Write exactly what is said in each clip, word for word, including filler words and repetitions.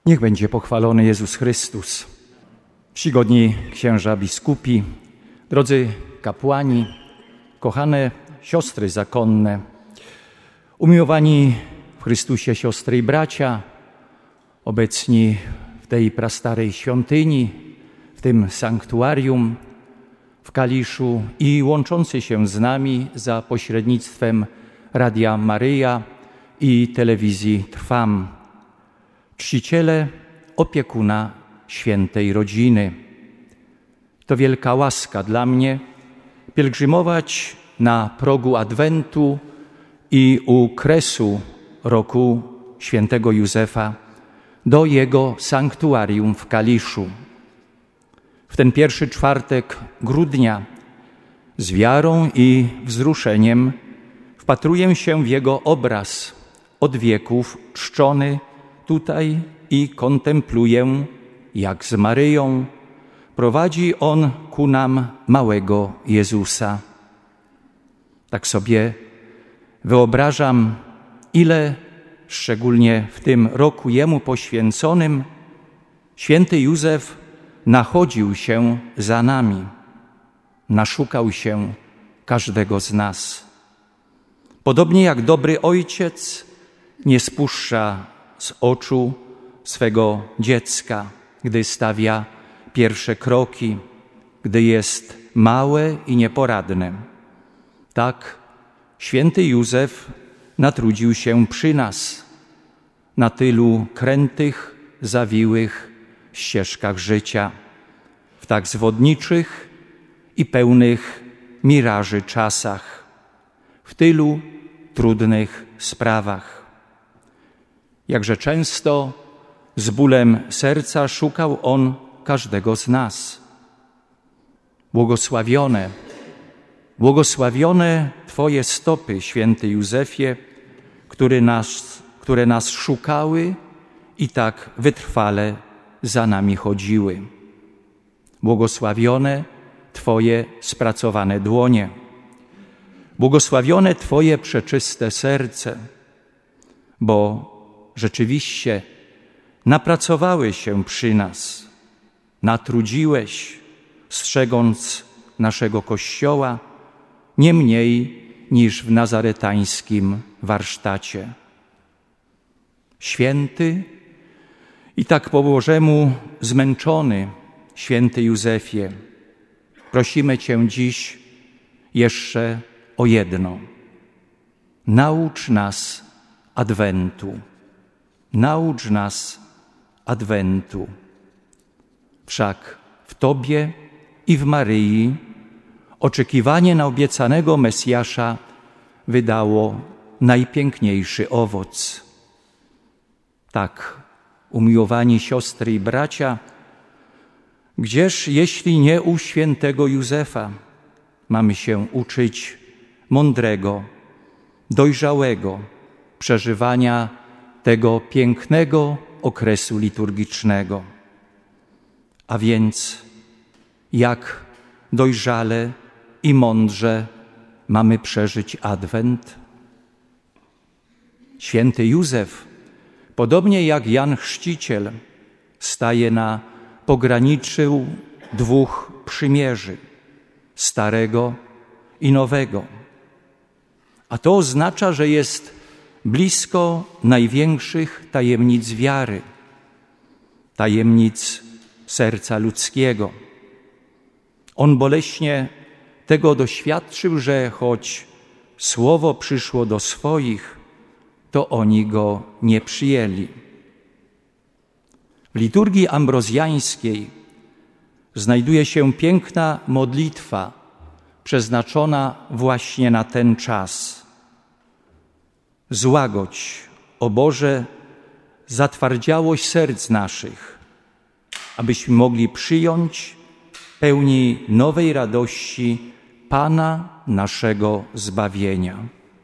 Niech będzie pochwalony Jezus Chrystus. Czcigodni księża biskupi, drodzy kapłani, kochane siostry zakonne, umiłowani w Chrystusie siostry i bracia, obecni w tej prastarej świątyni, w tym sanktuarium w Kaliszu i łączący się z nami za pośrednictwem Radia Maryja i telewizji Trwam. Czciciele opiekuna świętej rodziny. To wielka łaska dla mnie pielgrzymować na progu Adwentu i u kresu roku świętego Józefa do jego sanktuarium w Kaliszu. W ten pierwszy czwartek grudnia z wiarą i wzruszeniem wpatruję się w jego obraz, od wieków czczony tutaj, i kontempluję, jak z Maryją prowadzi on ku nam małego Jezusa. Tak sobie wyobrażam, ile, szczególnie w tym roku jemu poświęconym, święty Józef nachodził się za nami, naszukał się każdego z nas. Podobnie jak dobry ojciec nie spuszcza z oczu swego dziecka, gdy stawia pierwsze kroki, gdy jest małe i nieporadne. Tak święty Józef natrudził się przy nas na tylu krętych, zawiłych ścieżkach życia, w tak zwodniczych i pełnych miraży czasach, w tylu trudnych sprawach. Jakże często z bólem serca szukał on każdego z nas. Błogosławione, błogosławione Twoje stopy, święty Józefie, które nas, które nas szukały i tak wytrwale za nami chodziły. Błogosławione Twoje spracowane dłonie. Błogosławione Twoje przeczyste serce, bo rzeczywiście napracowałeś się przy nas, natrudziłeś, strzegąc naszego Kościoła nie mniej niż w nazaretańskim warsztacie. Święty i tak po Bożemu zmęczony święty Józefie, prosimy Cię dziś jeszcze o jedno. Naucz nas Adwentu. Naucz nas Adwentu. Wszak w Tobie i w Maryi oczekiwanie na obiecanego Mesjasza wydało najpiękniejszy owoc. Tak, umiłowani siostry i bracia, gdzież jeśli nie u świętego Józefa mamy się uczyć mądrego, dojrzałego przeżywania tego pięknego okresu liturgicznego. A więc jak dojrzale i mądrze mamy przeżyć Adwent? Święty Józef, podobnie jak Jan Chrzciciel, staje na pograniczu dwóch przymierzy, starego i nowego. A to oznacza, że jest blisko największych tajemnic wiary, tajemnic serca ludzkiego. On boleśnie tego doświadczył, że choć słowo przyszło do swoich, to oni go nie przyjęli. W liturgii ambrozjańskiej znajduje się piękna modlitwa przeznaczona właśnie na ten czas. Złagodź, o Boże, zatwardziałość serc naszych, abyśmy mogli przyjąć pełni nowej radości Pana naszego zbawienia.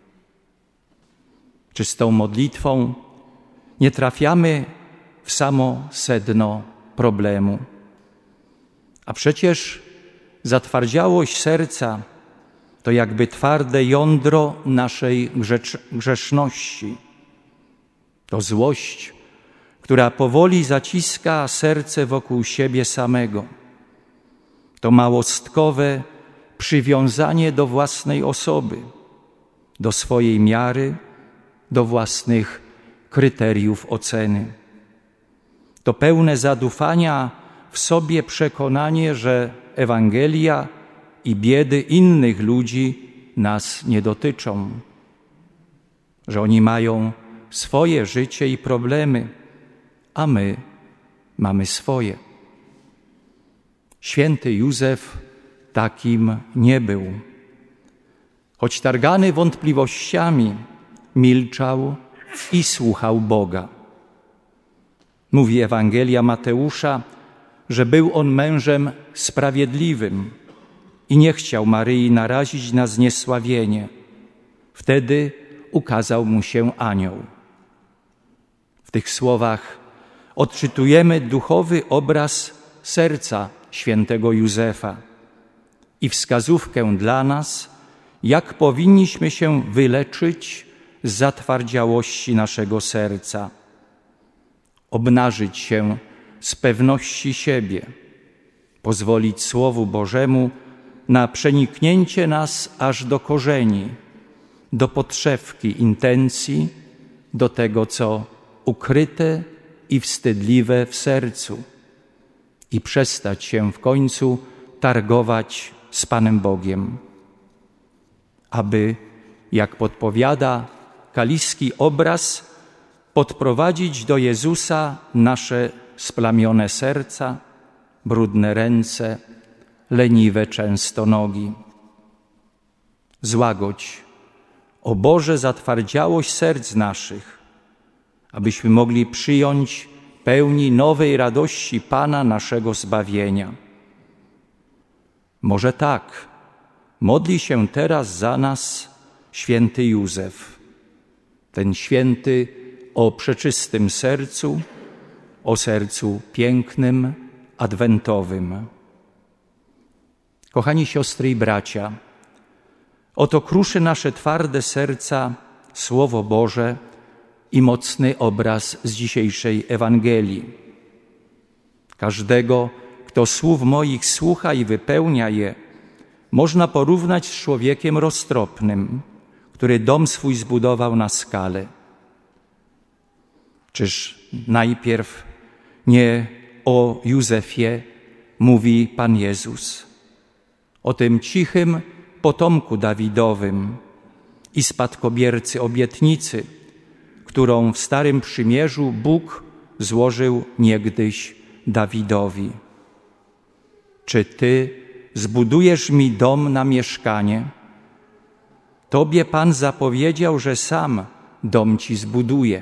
Czy z tą modlitwą nie trafiamy w samo sedno problemu? A przecież zatwardziałość serca to jakby twarde jądro naszej grzecz- grzeszności. To złość, która powoli zaciska serce wokół siebie samego. To małostkowe przywiązanie do własnej osoby, do swojej miary, do własnych kryteriów oceny. To pełne zadufania w sobie przekonanie, że Ewangelia i biedy innych ludzi nas nie dotyczą, że oni mają swoje życie i problemy, a my mamy swoje. Święty Józef takim nie był. Choć targany wątpliwościami, milczał i słuchał Boga. Mówi Ewangelia Mateusza, że był on mężem sprawiedliwym i nie chciał Maryi narazić na zniesławienie. Wtedy ukazał mu się anioł. W tych słowach odczytujemy duchowy obraz serca świętego Józefa i wskazówkę dla nas, jak powinniśmy się wyleczyć z zatwardziałości naszego serca, obnażyć się z pewności siebie, pozwolić Słowu Bożemu na przeniknięcie nas aż do korzeni, do podszewki intencji, do tego, co ukryte i wstydliwe w sercu i przestać się w końcu targować z Panem Bogiem, aby, jak podpowiada kaliski obraz, podprowadzić do Jezusa nasze splamione serca, brudne ręce, leniwe często nogi. Złagodź, o Boże, zatwardziałość serc naszych, abyśmy mogli przyjąć pełni nowej radości Pana naszego zbawienia. Może tak modli się teraz za nas święty Józef, ten święty o przeczystym sercu, o sercu pięknym, adwentowym. Kochani siostry i bracia, oto kruszy nasze twarde serca Słowo Boże i mocny obraz z dzisiejszej Ewangelii. Każdego, kto słów moich słucha i wypełnia je, można porównać z człowiekiem roztropnym, który dom swój zbudował na skale. Czyż najpierw nie o Józefie mówi Pan Jezus, o tym cichym potomku Dawidowym i spadkobiercy obietnicy, którą w Starym Przymierzu Bóg złożył niegdyś Dawidowi. Czy Ty zbudujesz mi dom na mieszkanie? Tobie Pan zapowiedział, że sam dom Ci zbuduje.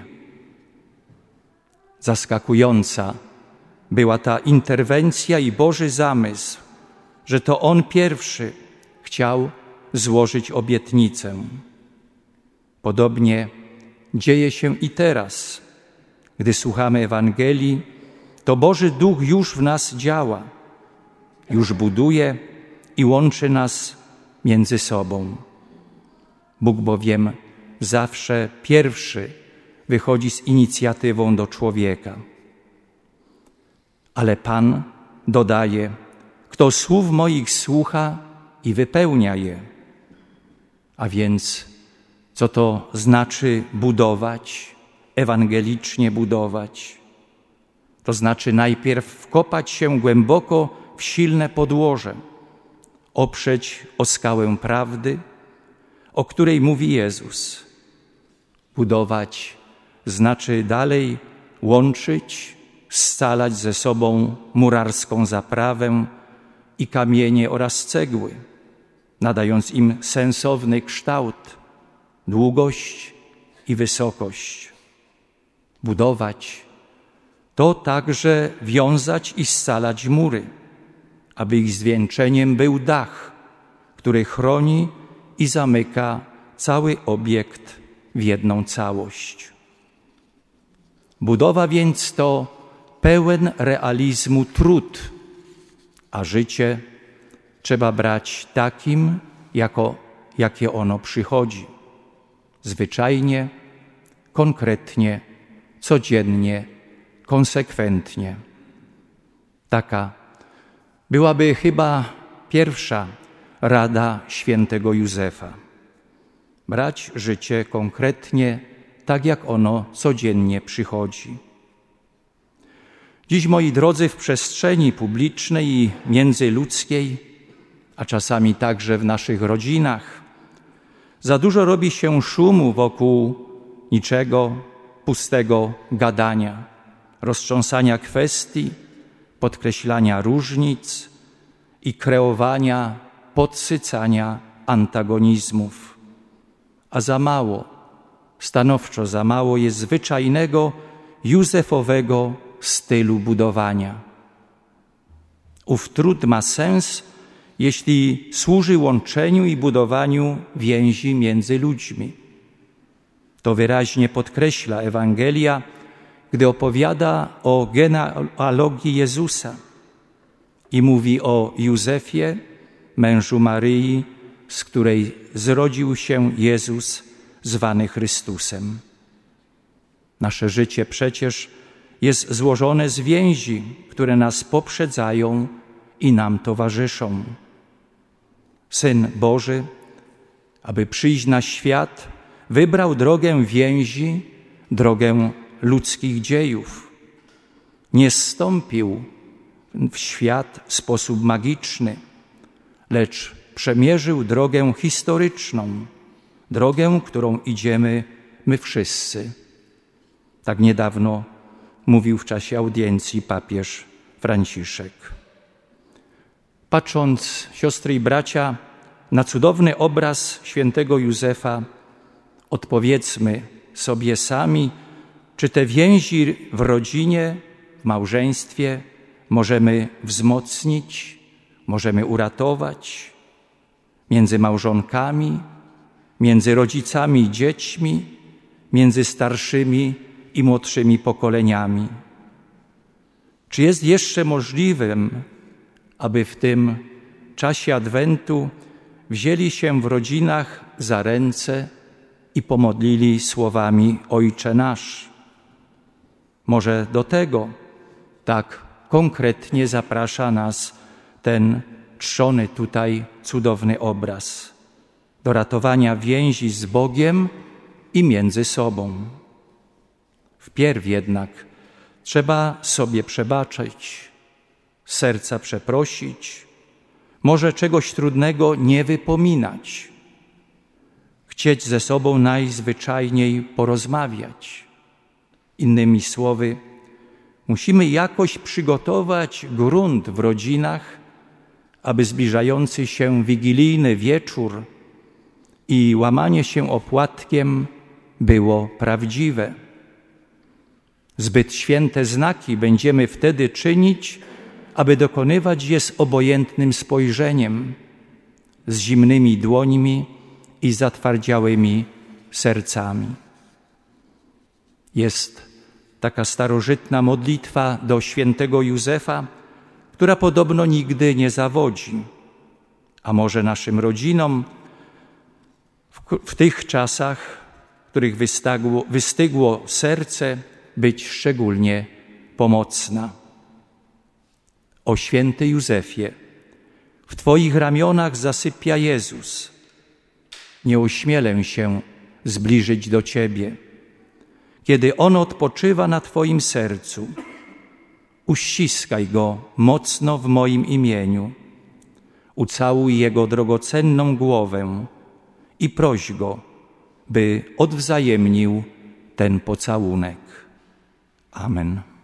Zaskakująca była ta interwencja i Boży zamysł, że to On pierwszy chciał złożyć obietnicę. Podobnie dzieje się i teraz. Gdy słuchamy Ewangelii, to Boży Duch już w nas działa, już buduje i łączy nas między sobą. Bóg bowiem zawsze pierwszy wychodzi z inicjatywą do człowieka. Ale Pan dodaje, kto słów moich słucha i wypełnia je. A więc co to znaczy budować, ewangelicznie budować? To znaczy najpierw wkopać się głęboko w silne podłoże, oprzeć o skałę prawdy, o której mówi Jezus. Budować znaczy dalej łączyć, scalać ze sobą murarską zaprawę i kamienie oraz cegły, nadając im sensowny kształt, długość i wysokość. Budować to także wiązać i scalać mury, aby ich zwieńczeniem był dach, który chroni i zamyka cały obiekt w jedną całość. Budowa więc to pełen realizmu trud, a życie trzeba brać takim, jako, jakie ono przychodzi. Zwyczajnie, konkretnie, codziennie, konsekwentnie. Taka byłaby chyba pierwsza rada świętego Józefa. Brać życie konkretnie, tak jak ono codziennie przychodzi. Dziś, moi drodzy, w przestrzeni publicznej i międzyludzkiej, a czasami także w naszych rodzinach, za dużo robi się szumu wokół niczego, pustego gadania, roztrząsania kwestii, podkreślania różnic i kreowania, podsycania antagonizmów. A za mało, stanowczo za mało jest zwyczajnego, józefowego stylu budowania. Ów trud ma sens, jeśli służy łączeniu i budowaniu więzi między ludźmi. To wyraźnie podkreśla Ewangelia, gdy opowiada o genealogii Jezusa i mówi o Józefie, mężu Maryi, z której zrodził się Jezus, zwany Chrystusem. Nasze życie przecież jest złożone z więzi, które nas poprzedzają i nam towarzyszą. Syn Boży, aby przyjść na świat, wybrał drogę więzi, drogę ludzkich dziejów. Nie zstąpił w świat w sposób magiczny, lecz przemierzył drogę historyczną, drogę, którą idziemy my wszyscy. Tak niedawno mówił w czasie audiencji papież Franciszek. Patrząc, siostry i bracia, na cudowny obraz świętego Józefa, odpowiedzmy sobie sami, czy te więzi w rodzinie, w małżeństwie możemy wzmocnić, możemy uratować, między małżonkami, między rodzicami i dziećmi, między starszymi i młodszymi pokoleniami. Czy jest jeszcze możliwym, aby w tym czasie Adwentu wzięli się w rodzinach za ręce i pomodlili słowami Ojcze nasz? Może do tego tak konkretnie zaprasza nas ten trzony tutaj cudowny obraz. Do ratowania więzi z Bogiem i między sobą. Wpierw jednak trzeba sobie przebaczyć, z serca przeprosić, może czegoś trudnego nie wypominać, chcieć ze sobą najzwyczajniej porozmawiać. Innymi słowy, musimy jakoś przygotować grunt w rodzinach, aby zbliżający się wigilijny wieczór i łamanie się opłatkiem było prawdziwe. Zbyt święte znaki będziemy wtedy czynić, aby dokonywać je z obojętnym spojrzeniem, z zimnymi dłońmi i zatwardziałymi sercami. Jest taka starożytna modlitwa do świętego Józefa, która podobno nigdy nie zawodzi. A może naszym rodzinom w, w tych czasach, w których wystagło, wystygło serce, być szczególnie pomocna. O święty Józefie, w Twoich ramionach zasypia Jezus. Nie ośmielę się zbliżyć do Ciebie. Kiedy On odpoczywa na Twoim sercu, uściskaj Go mocno w moim imieniu, ucałuj Jego drogocenną głowę i proś Go, by odwzajemnił ten pocałunek. Amen.